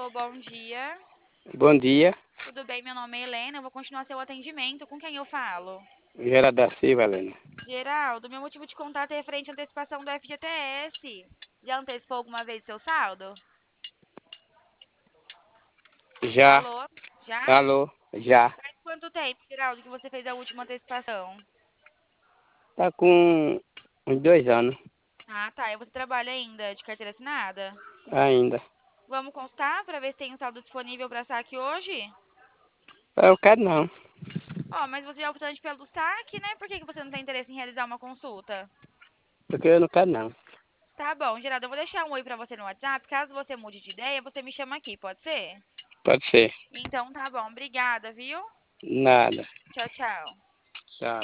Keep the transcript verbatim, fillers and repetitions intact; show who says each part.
Speaker 1: Alô, bom dia.
Speaker 2: Bom dia,
Speaker 1: Tudo bem? Meu nome é Helena. Eu vou continuar seu atendimento. Com quem eu falo?
Speaker 2: Gerardo da Silva, Helena.
Speaker 1: Geraldo, meu motivo de contato é referente à antecipação do F G T S. Já antecipou alguma vez seu saldo?
Speaker 2: Já,
Speaker 1: Alô? Já?
Speaker 2: alô, já.
Speaker 1: Faz quanto tempo, Geraldo, que você fez a última antecipação?
Speaker 2: Tá com uns dois anos
Speaker 1: Ah, tá. E você trabalha ainda de carteira assinada?
Speaker 2: ainda.
Speaker 1: Vamos constar para ver se tem um saldo disponível para saque hoje?
Speaker 2: Eu quero não,
Speaker 1: Ó, mas você é optante pelo saque, né? Por que que você não tem interesse em realizar uma consulta?
Speaker 2: porque eu não quero não.
Speaker 1: Tá bom, Geraldo, eu vou deixar um oi pra você no WhatsApp. Caso você mude de ideia, você me chama aqui, pode ser?
Speaker 2: Pode ser.
Speaker 1: Então tá bom, obrigada, viu?
Speaker 2: Nada.
Speaker 1: Tchau, tchau.
Speaker 2: Tchau.